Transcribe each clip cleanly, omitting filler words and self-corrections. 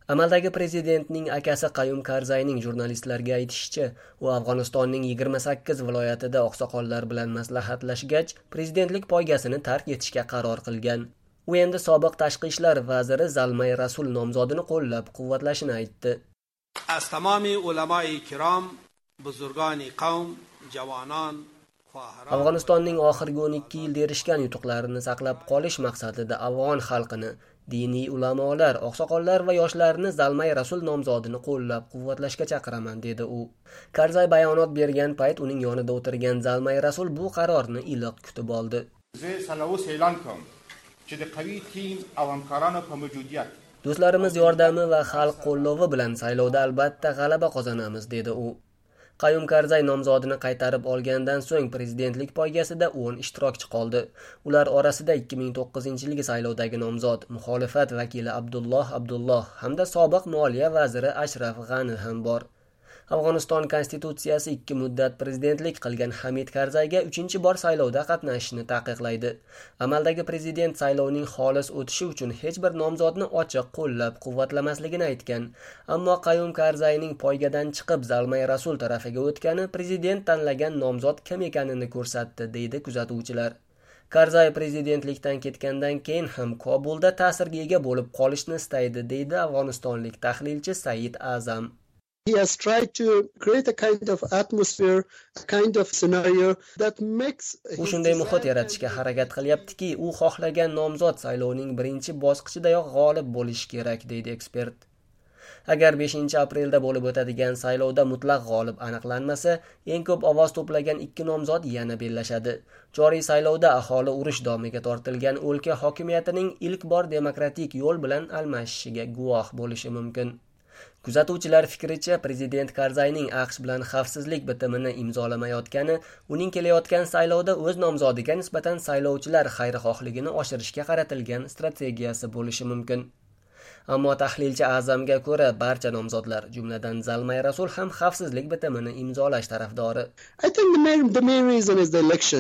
Amaldagi prezidentning akasi Qayum Karzayning jurnalistlarga aytishicha, u Afg'onistonning 28 viloyatida oqsoqollar bilan maslahatlashgach, prezidentlik poygasini tark etishga qaror qilgan. U endi sobiq tashqi ishlar vaziri Zalmay Rasul nomzodini qo'llab-quvvatlashini aytdi. Az tamami ulamai kiram, buzurgani qavm, javonon, Afg'onistonning oxirgi 12 yilda erishgan yutuqlarini saqlab qolish maqsadida afg'on xalqini, diniy ulamolar, oqsoqollar va yoshlarni Zalmay Rasul nomzodini qo'llab-quvvatlashga chaqiraman, dedi u. Karzay bayonot bergan payt uning yonida o'tirgan Zalmay Rasul bu qarorni iliq kutib oldi. Do'stlarimiz yordami va xalq qo'llovi bilan saylovda albatta g'alaba qozonamiz, dedi u. Qayum Karzay nomzodini qaytarib olgandan so'ng prezidentlik poygasida 10 ishtirokchi qoldi. Ular orasida 2009-yilgi saylovdagi nomzod, muxolifat vakili Abdulloh hamda sobiq moliya vaziri Ashraf G'ani ham bor. Afg'oniston konstitutsiyasi 2 muddat prezidentlik qilgan Hamid Karzayga 3-bor saylovda qatnashishni taqiqlaydi. Amaldagi prezident saylovning xolis o'tishi uchun hech bir nomzodni ochiq qo'llab-quvvatlamasligini aytgan. Ammo Qayum Karzayning poygadan chiqib Zalmay Rasul tarafiga o'tgani prezident tanlagan nomzod kim ekanini ko'rsatdi, deydi kuzatuvchilar. Karzay prezidentlikdan ketgandan keyin ham Kobulda ta'sirga ega bo'lib qolishni istaydi, deydi afg'onistonlik tahlilchi Said Azam. He has tried to create a kind of atmosphere, a kind of scenario that makes... U shunday muhit yaratishga harakat qilyaptiki, u xohlagan nomzod saylovning birinchi bosqichidayoq g'olib bo'lishi kerak, deydi ekspert. Agar 5-aprelda bo'lib o'tadigan saylovda mutlaq g'olib aniqlanmasa, eng ko'p ovoz to'plagan 2 nomzod yana bellashadi. Joriy saylovda aholi urush domiga tortilgan o'lka hokimiyatining ilk bor demokratik yo'l bilan almashishiga guvoh bo'lishi mumkin. Kuzatuvchilar fikricha, prezident Karzayning AQSh bilan xavfsizlik bitimini imzolamayotgani uning kelayotgan saylovda o'z nomzodiga nisbatan saylovchilar xayrixohligini oshirishga qaratilgan strategiyasi bo'lishi mumkin. Ammo tahlilchi Azamga ko'ra, barcha nomzodlar, jumladan Zalmay Rasul ham xavfsizlik bitimini imzolash tarafdori. I think the main reason is the election.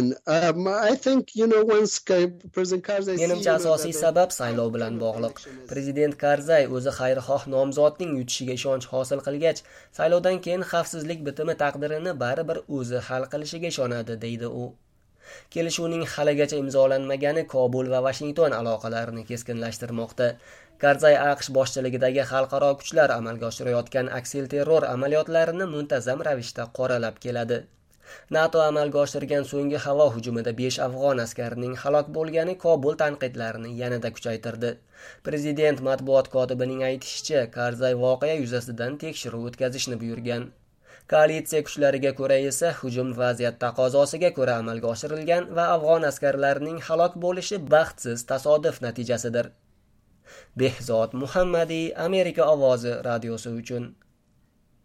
I think, once President Karzai... Menimcha asosiy sabab saylov bilan bog'liq. Prezident Karzay o'zi xayrixoh nomzodning yutishiga ishonch hosil qilgach, saylovdan keyin xavfsizlik bitimi taqdirini baribir o'zi hal qilishiga ishonadi, deydi u. Kelishuvning haligacha imzolanmagani Kobul va Washington aloqalarini keskinlashtirmoqda. Karzay AQSh boshchiligidagi xalqaro kuchlar amalga oshirayotgan aksilterror amaliyotlarini muntazam ravishda qoralab keladi. NATO amalga oshirgan so'nggi havo hujumida 5 afg'on askarining halok bo'lgani Kobul tanqidlarini yanada kuchaytirdi. Prezident matbuot kotibining aytishicha, Karzay voqea yuzasidan tekshiruv o'tkazishni buyurgan. Koalitsiya kuchlariga ko'ra esa hujum vaziyat taqozosiga ko'ra amalga oshirilgan va afg'on askarlarining halok bo'lishi baxtsiz tasodif natijasidir. Behzod Muhammadiy, Amerika ovozi radiosi uchun.